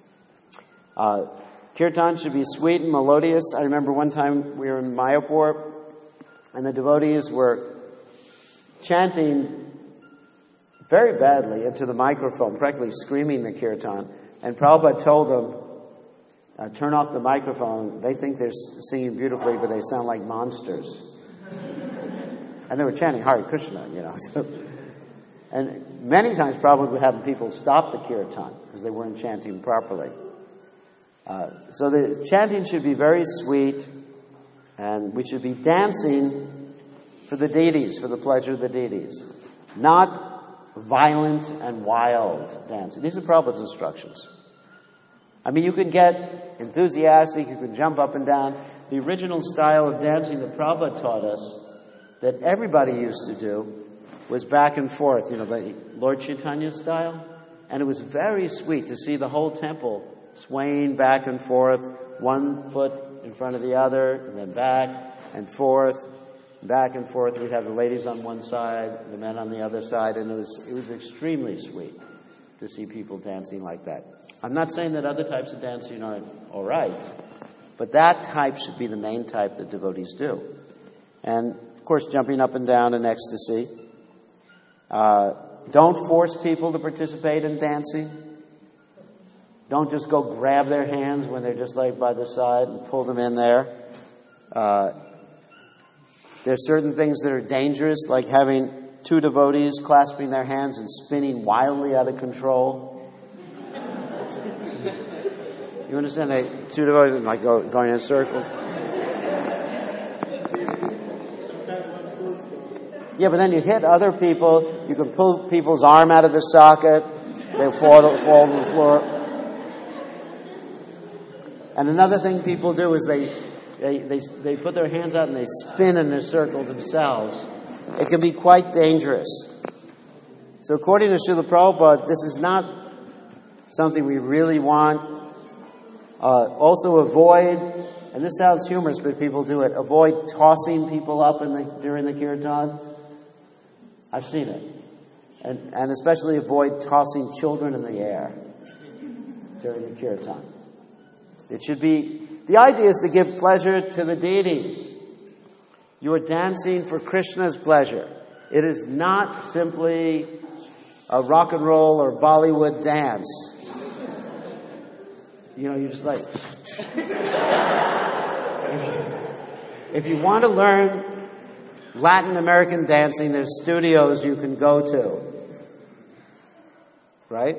[SPEAKER 1] Kirtan should be sweet and melodious. I remember one time we were in Mayapur, and the devotees were chanting very badly into the microphone, practically screaming the kirtan. And Prabhupada told them, turn off the microphone. They think they're singing beautifully, but they sound like monsters. And they were chanting Hare Krishna, So, and many times Prabhupada would have people stop the kirtan because they weren't chanting properly. So the chanting should be very sweet, and we should be dancing for the deities, for the pleasure of the deities. Not violent and wild dancing. These are Prabhupada's instructions. I mean, you can get enthusiastic, you can jump up and down. The original style of dancing that Prabhupada taught us, that everybody used to do, was back and forth, the Lord Chaitanya style. And it was very sweet to see the whole temple swaying back and forth, one foot in front of the other, and then back and forth. Back and forth. We'd have the ladies on one side, the men on the other side, and it was extremely sweet to see people dancing like that. I'm not saying that other types of dancing aren't all right, but that type should be the main type that devotees do. And, of course, jumping up and down in ecstasy. Don't force people to participate in dancing. Don't just go grab their hands when they're just like by the side and pull them in there. There's certain things that are dangerous, like having two devotees clasping their hands and spinning wildly out of control. You understand? Two devotees like going in circles. Yeah, but then you hit other people. You can pull people's arm out of the socket. They fall to the floor. And another thing people do is they put their hands out and they spin in a circle themselves. It can be quite dangerous. So according to Srila Prabhupada, this is not something we really want. Also avoid, and this sounds humorous, but people do it, avoid tossing people up during the kirtan. I've seen it. And especially avoid tossing children in the air during the kirtan. It should be, the idea is to give pleasure to the deities. You are dancing for Krishna's pleasure. It is not simply a rock and roll or Bollywood dance. You're just like... If you want to learn Latin American dancing, there's studios you can go to. Right?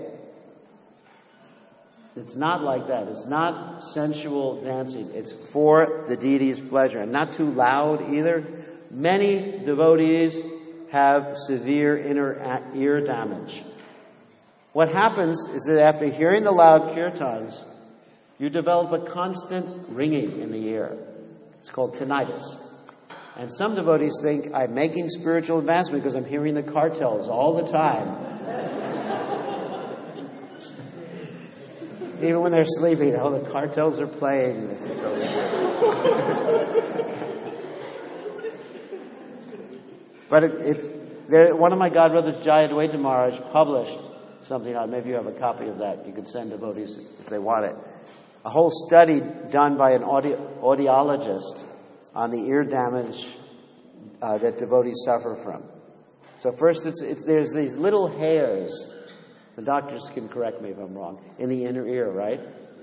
[SPEAKER 1] It's not like that. It's not sensual dancing. It's for the deity's pleasure. And not too loud either. Many devotees have severe inner ear damage. What happens is that after hearing the loud kirtans, you develop a constant ringing in the ear. It's called tinnitus. And some devotees think, I'm making spiritual advancement because I'm hearing the cartels all the time. Even when they're sleeping, the cartels are playing. But one of my godbrothers, Jaya Dwaita Maharaj, published something on. Maybe you have a copy of that. You could send devotees if they want it. A whole study done by an audiologist on the ear damage that devotees suffer from. So first, there's these little hairs. The doctors can correct me if I'm wrong. In the inner ear, right?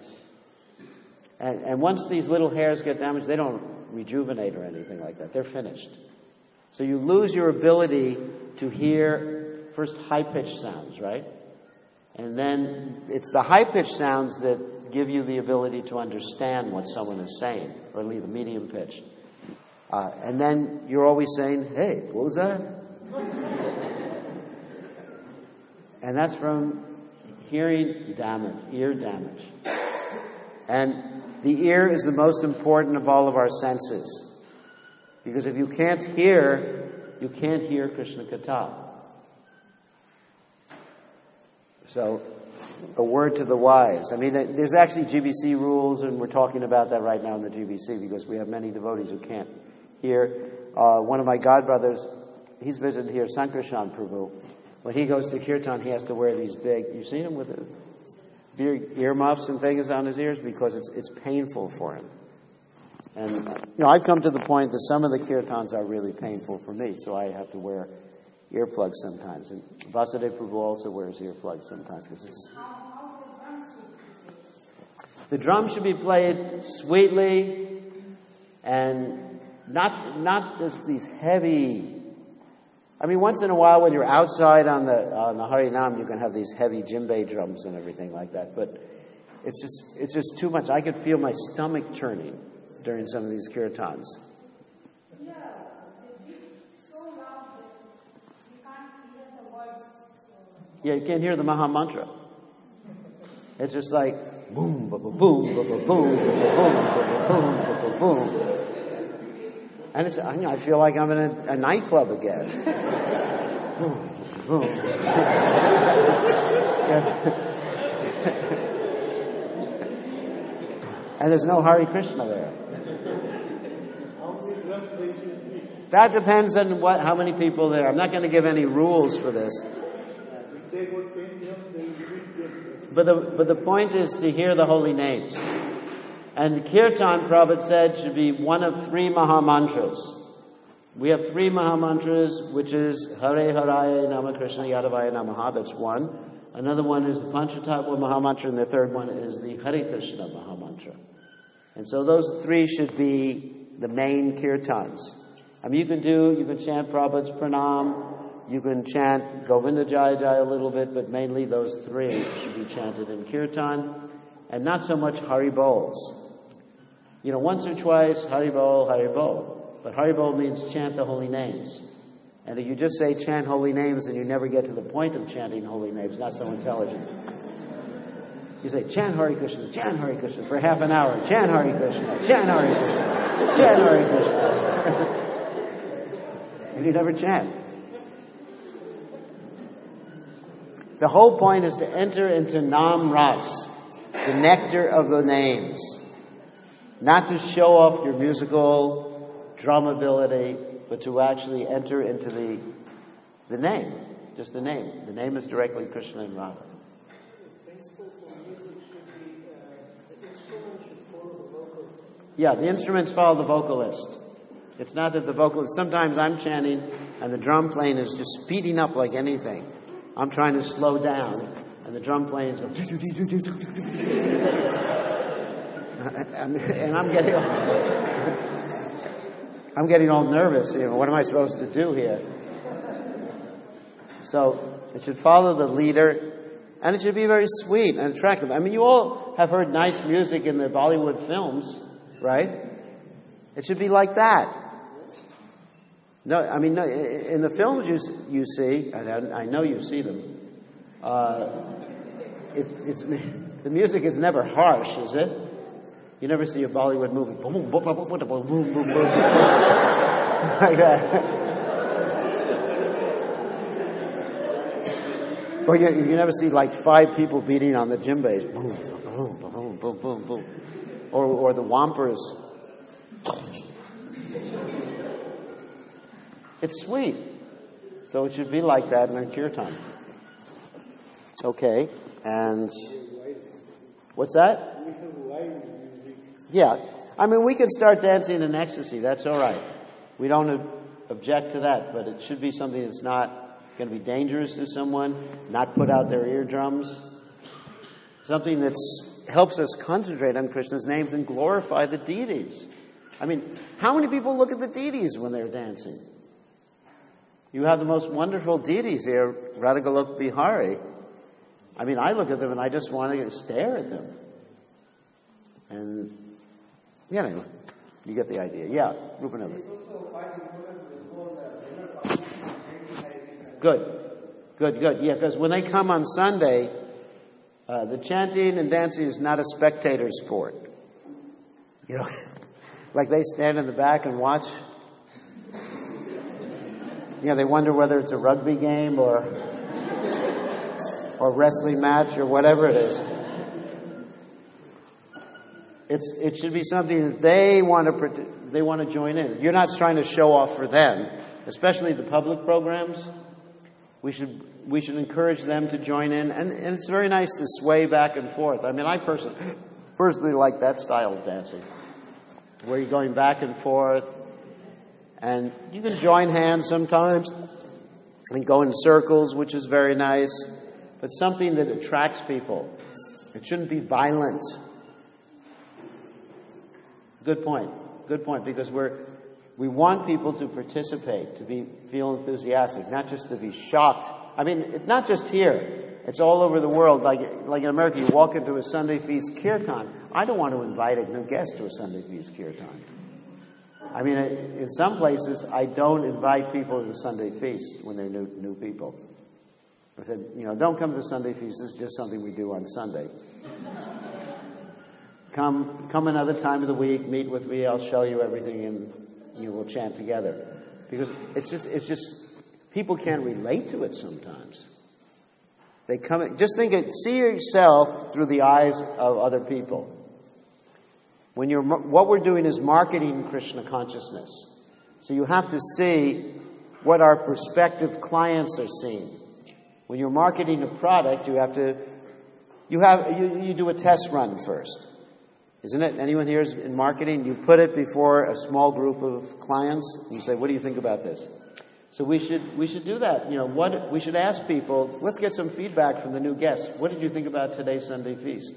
[SPEAKER 1] And once these little hairs get damaged, they don't rejuvenate or anything like that. They're finished. So you lose your ability to hear first high-pitched sounds, right? And then it's the high-pitched sounds that give you the ability to understand what someone is saying, or at least the medium-pitched. And then you're always saying, hey, what was that? And that's from hearing damage, ear damage. And the ear is the most important of all of our senses. Because if you can't hear Krishna Katha. So a word to the wise. I mean, there's actually GBC rules, and we're talking about that right now in the GBC because we have many devotees who can't hear. One of my godbrothers, he's visited here, Sankarshan Prabhu. When he goes to kirtan, he has to wear these big, you've seen him with the big earmuffs and things on his ears because it's painful for him. And, I've come to the point that some of the kirtans are really painful for me, so I have to wear earplugs sometimes. And Vasudev Prabhu also wears earplugs sometimes because it's... The drum should be played sweetly and not just these heavy... I mean, once in a while when you're outside on the Harinam, you can have these heavy djembe drums and everything like that. But it's just too much. I could feel my stomach turning during some of these kirtans.
[SPEAKER 4] Yeah, it's so loud that you can't hear the words.
[SPEAKER 1] Yeah, you can't hear the Maha Mantra. It's just like boom, boom, boom, boom, boom, boom, boom, boom, boom. And it's, I feel like I'm in a nightclub again. Boom, boom. And there's no Hare Krishna there. That depends on how many people there. I'm not going to give any rules for this. But the point is to hear the holy names. And Kirtan, Prabhupada said, should be one of 3 Maha Mantras. We have 3 Maha Mantras, which is Hare Haraya Nama Krishna Yadavaya Namaha, that's one. Another one is the Panchatattva Maha Mantra, and the third one is the Hare Krishna Maha Mantra. And so those 3 should be the main kirtans. I mean, you can chant Prabhupada's Pranam, you can chant Govinda Jaya Jaya a little bit, but mainly those 3 should be chanted in kirtan, and not so much Haribols. Once or twice, Haribol, Haribol. But Haribol means chant the holy names. And if you just say chant holy names and you never get to the point of chanting holy names, not so intelligent. You say, chant Hare Krishna for half an hour. Chant Hare Krishna, chant Hare Krishna, chant Hare Krishna. And you never chant. The whole point is to enter into Nam Ras, the nectar of the names. Not to show off your musical drum ability, but to actually enter into the name. Just the name. The name is directly Krishna and Radha. Yeah, the instruments follow the vocalist. It's not that the vocalist... Sometimes I'm chanting and the drum playing is just speeding up like anything. I'm trying to slow down and the drum playing is going... and I'm getting all nervous. What am I supposed to do here? So it should follow the leader, and it should be very sweet and attractive. I mean, you all have heard nice music in the Bollywood films, right? It should be like that. No, I mean, no, in the films you see, and I know you see them. The music is never harsh, is it? You never see a Bollywood movie, boom, boom, boom, boom, boom, boom, boom, boom, like that. Or you never see like 5 people beating on the djembes, boom, boom, boom, boom, boom, boom, or the wampers. It's sweet, so it should be like that in our kirtan. Okay, and what's that? Yeah, I mean, we can start dancing in ecstasy. That's all right. We don't object to that, but it should be something that's not going to be dangerous to someone, not put out their eardrums. Something that helps us concentrate on Krishna's names and glorify the deities. I mean, how many people look at the deities when they're dancing? You have the most wonderful deities here, Radhagalok Bihari. I mean, I look at them and I just want to stare at them. And, anyway, you get the idea. Yeah, Rupananda. Good. Yeah, because when they come on Sunday, the chanting and dancing is not a spectator sport. Like they stand in the back and watch. They wonder whether it's a rugby game or or wrestling match or whatever it is. It should be something that they want to join in. You're not trying to show off for them, especially the public programs. We should encourage them to join in, and it's very nice to sway back and forth. I mean, I personally like that style of dancing, where you're going back and forth, and you can join hands sometimes and go in circles, which is very nice, but something that attracts people. It shouldn't be violent. Good point, because we want people to participate, to feel enthusiastic, not just to be shocked. I mean, it's not just here. It's all over the world. Like in America, you walk into a Sunday Feast Kirtan. I don't want to invite a new guest to a Sunday Feast Kirtan. I mean, in some places, I don't invite people to the Sunday Feast when they're new people. I said, don't come to the Sunday Feast. This is just something we do on Sunday. Come another time of the week, meet with me, I'll show you everything, and we'll chant together. Because it's just, people can't relate to it sometimes. See yourself through the eyes of other people. What we're doing is marketing Krishna consciousness. So you have to see what our prospective clients are seeing. When you're marketing a product, you do a test run first. Isn't it? Anyone here is in marketing? You put it before a small group of clients and you say, what do you think about this? So we should do that. We should ask people, let's get some feedback from the new guests. What did you think about today's Sunday Feast?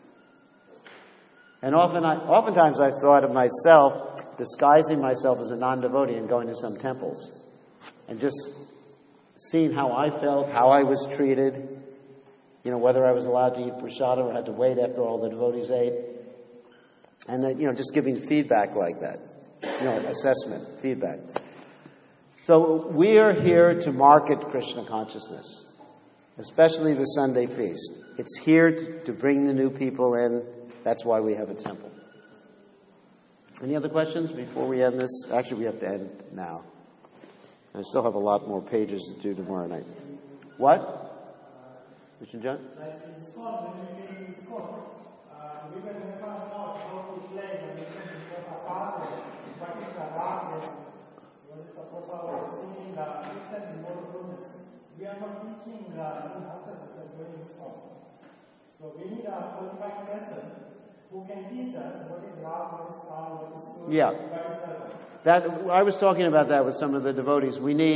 [SPEAKER 1] And oftentimes I've thought of myself disguising myself as a non-devotee and going to some temples and just seeing how I felt, how I was treated, whether I was allowed to eat prasadam or had to wait after all the devotees ate. And then, just giving feedback like that. Assessment, feedback. So we are here to market Krishna consciousness, especially the Sunday Feast. It's here to bring the new people in. That's why we have a temple. Any other questions before we end this? Actually, we have to end now. I still have a lot more pages to do tomorrow night. What? Mr. John?
[SPEAKER 5] Like in school, when we came to school, we will never know how to play when we can have a partner. What is the garden? What is the proper way of singing the written monotonous? We are not teaching the new hunters that are going in school. So we need a qualified person who can teach us what is rag, what is tal, what is sur,
[SPEAKER 1] Yeah.
[SPEAKER 5] what is other.
[SPEAKER 1] I was talking about that with some of the devotees.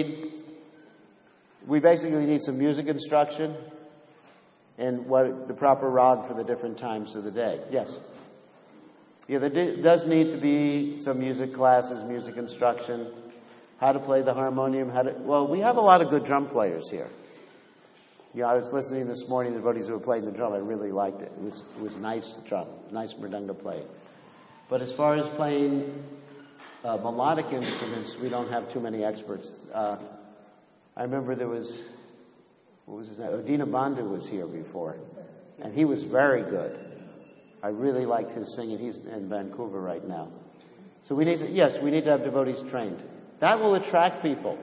[SPEAKER 1] We basically need some music instruction and what the proper rag for the different times of the day. Yes? Yeah, there does need to be some music classes, music instruction, how to play the harmonium, we have a lot of good drum players here. I was listening this morning to the devotees who were playing the drum. I really liked it. It was nice drum, nice mridanga playing. But as far as playing melodic instruments, we don't have too many experts. I remember there was, what was his name? Odina Bandhu was here before, and he was very good. I really liked his singing. He's in Vancouver right now. So we need to have devotees trained. That will attract people.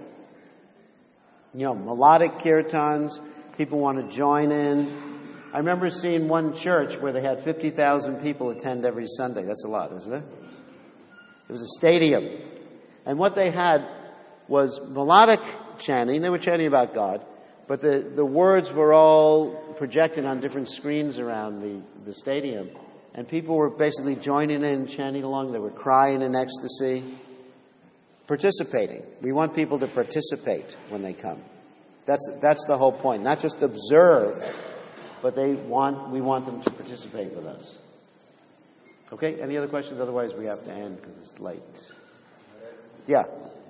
[SPEAKER 1] Melodic kirtans, people want to join in. I remember seeing one church where they had 50,000 people attend every Sunday. That's a lot, isn't it? It was a stadium. And what they had was melodic chanting. They were chanting about God. But the words were all projected on different screens around the stadium. And people were basically joining in, chanting along. They were crying in ecstasy. Participating. We want people to participate when they come. That's the whole point. Not just observe, but we want them to participate with us. Okay, any other questions? Otherwise we have to end because it's late. Yeah.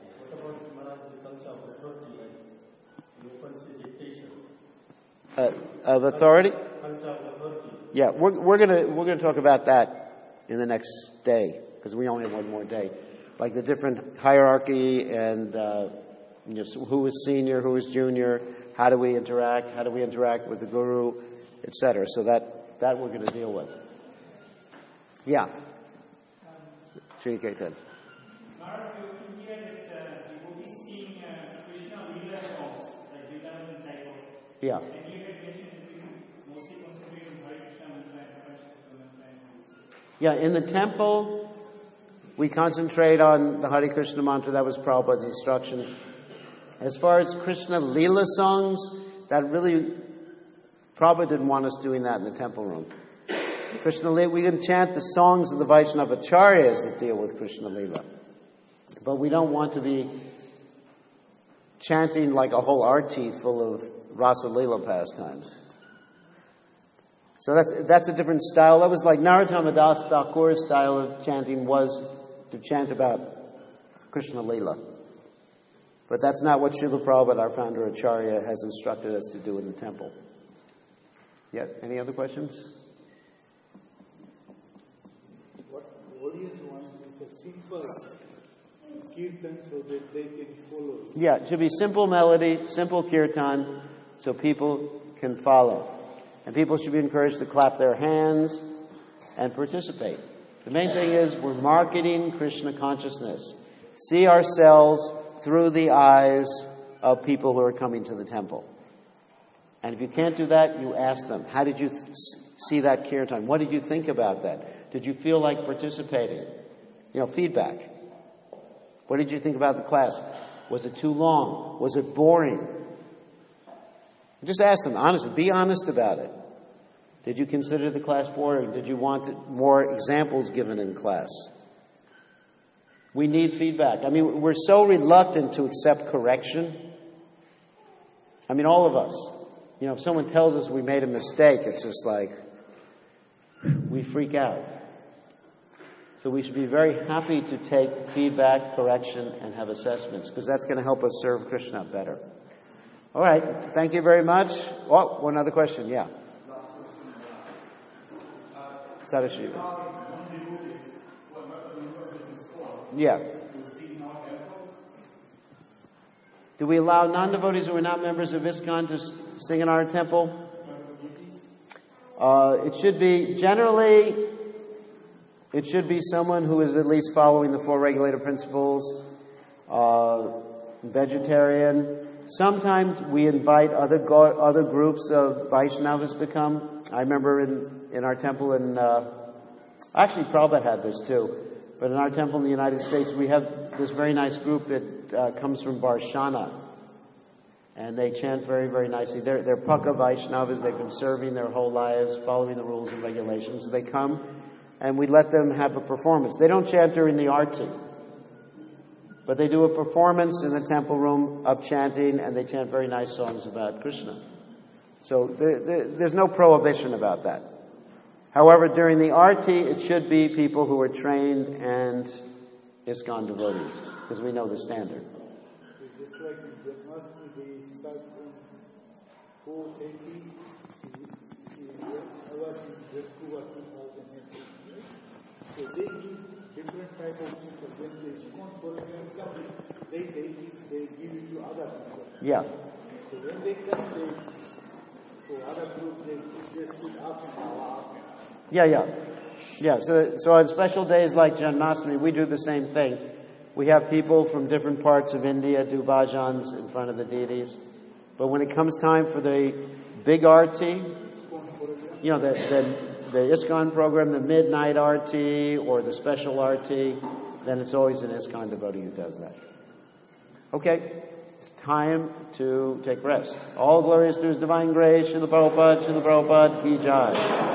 [SPEAKER 1] Of authority? Yeah, we're gonna talk about that in the next day because we only have one more day. Like the different hierarchy and who is senior, who is junior, how do we interact with the guru, etc. So that we're going to deal with. Yeah. Sri Ketan.
[SPEAKER 6] Maharaj, you hear that devotees sing Krishna Leela songs, like Vrindavan type of.
[SPEAKER 1] Yeah.
[SPEAKER 6] And you had mentioned in the
[SPEAKER 1] Yeah, in the temple, we concentrate on the Hare Krishna mantra. That was Prabhupada's instruction. As far as Krishna Leela songs, that really, Prabhupada didn't want us doing that in the temple room. Krishna Leela, we can chant the songs of the Vaishnava Acharyas that deal with Krishna Leela. But we don't want to be chanting like a whole arti full of Rasa Leela pastimes. So that's a different style. That was like Narottama Das Thakur's style of chanting was to chant about Krishna Leela. But that's not what Srila Prabhupada, our founder Acharya, has instructed us to do in the temple. Yeah, any other questions?
[SPEAKER 3] What audience wants is a simple kirtan so that they can follow.
[SPEAKER 1] Yeah, it should be simple melody, simple kirtan, so people can follow. And people should be encouraged to clap their hands and participate. The main thing is we're marketing Krishna consciousness. See ourselves through the eyes of people who are coming to the temple. And if you can't do that, you ask them, how did you see that kirtan? What did you think about that? Did you feel like participating? Feedback. What did you think about the class? Was it too long? Was it boring? Just ask them, honestly, be honest about it. Did you consider the class boring? Did you want more examples given in class? We need feedback. We're so reluctant to accept correction. All of us. If someone tells us we made a mistake, it's just like, we freak out. So we should be very happy to take feedback, correction, and have assessments, because that's going to help us serve Krishna better. All right. Thank you very much. Oh, one other question. Yeah. Sadashiva. Yeah. Do we allow non-devotees who are not members of ISKCON to sing in our temple? It should be someone who is at least following the 4 regulative principles, vegetarian. Sometimes we invite other groups of Vaishnavas to come. I remember in our temple actually Prabhupada had this too, but in our temple in the United States we have this very nice group that comes from Barshana. And they chant very, very nicely. They're Paka Vaishnavas. They've been serving their whole lives, following the rules and regulations. They come and we let them have a performance. They don't chant during the arti. But they do a performance in the temple room of chanting, and they chant very nice songs about Krishna. So there's no prohibition about that. However, during the arti, it should be people who are trained and ISKCON devotees, because we know the standard.
[SPEAKER 3] Just like in Janmashtami, they start from 4:30. I was in Jaskuva 2008. So they give different type of people. When the ISKCON program comes, they give it to other people.
[SPEAKER 1] Yeah.
[SPEAKER 3] So when they come, for other groups, they just put half an hour.
[SPEAKER 1] Yeah. So on special days like Janmashtami, we do the same thing. We have people from different parts of India do bhajans in front of the deities. But when it comes time for the big arti, the ISKCON program, the midnight arti or the special arti, then it's always an ISKCON devotee who does that. Okay, it's time to take rest. All glories to His divine grace, Srila Prabhupada, Ki Jai.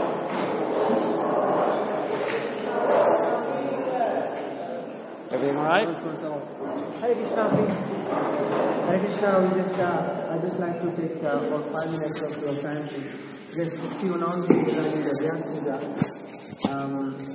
[SPEAKER 1] Everything all right?
[SPEAKER 5] Hare Krishna, please. Hare Krishna, I'd just like to take about 5 minutes of your time to just a few announcements regarding the Vyas Puja.